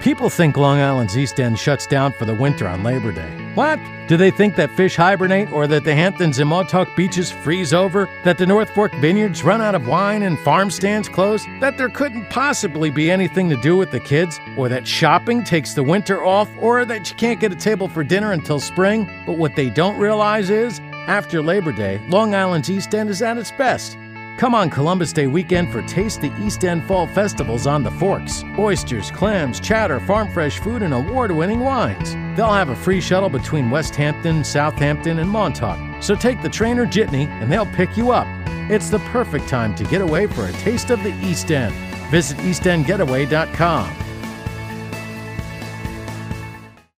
People think Long Island's East End shuts down for the winter on Labor Day. What? Do they think that fish hibernate, or that the Hamptons and Montauk beaches freeze over, that the North Fork vineyards run out of wine and farm stands close, that there couldn't possibly be anything to do with the kids, or that shopping takes the winter off, or that you can't get a table for dinner until spring? But what they don't realize is, after Labor Day, Long Island's East End is at its best. Come on Columbus Day weekend for Taste the East End Fall Festivals on the Forks. Oysters, clams, chowder, farm fresh food, and award-winning wines. They'll have a free shuttle between West Hampton, Southampton, and Montauk. So take the train or jitney and they'll pick you up. It's the perfect time to get away for a taste of the East End. Visit eastendgetaway.com.